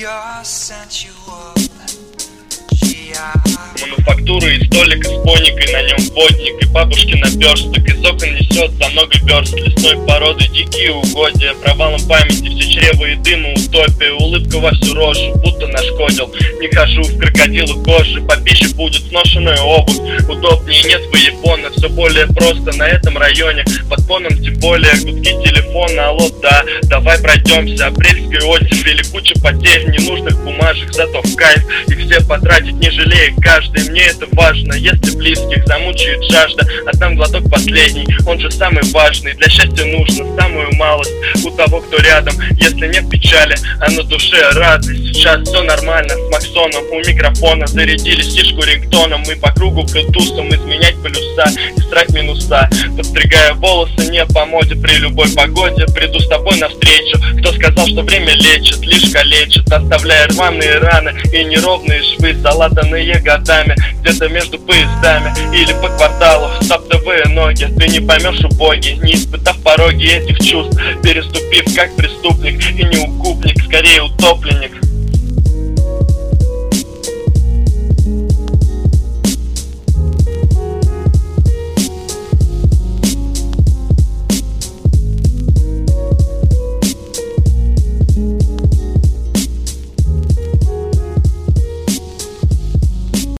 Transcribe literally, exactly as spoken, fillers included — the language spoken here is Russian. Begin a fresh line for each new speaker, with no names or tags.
Мануфактура и столик из поникой, на нем водник и бабушки наперсток. Из окон несет за много верст лесной породы дикие угодья. Провалом памяти все чрево и дыма утопия. Улыбка во всю рожу, будто нашкодил. Не хожу в крокодилу кожи, по пище будет сношенная обувь. Удобнее нет воебона, все более просто на этом районе. Под фоном тем более гудки телефона. Алло, да, давай пройдемся. Апрельской оттепели, куча потерь, ненужных бумажек, зато в кайф. И все потратить не жалея каждый. Мне это важно, если близких замучает жажда. Отдам глоток последний, он же самый важный. Для счастья нужно самую малость у того, кто рядом. Если нет печали, а на душе радость. Сейчас все нормально с Максоном у микрофона. Зарядили стишку рингтоном. Мы по кругу блютусом изменять полюса, истрать минуса. Подстригая волосы не по моде, при любой погоде приду с тобой навстречу. Кто сказал, что время лечит, лишь калечит, оставляя рваные раны и неровные швы, залатанные годами, где-то между поездами или по кварталу, стоптовые ноги. Ты не поймешь убоги, не испытав пороги этих чувств, переступив как преступник и не укупник, скорее утопленник.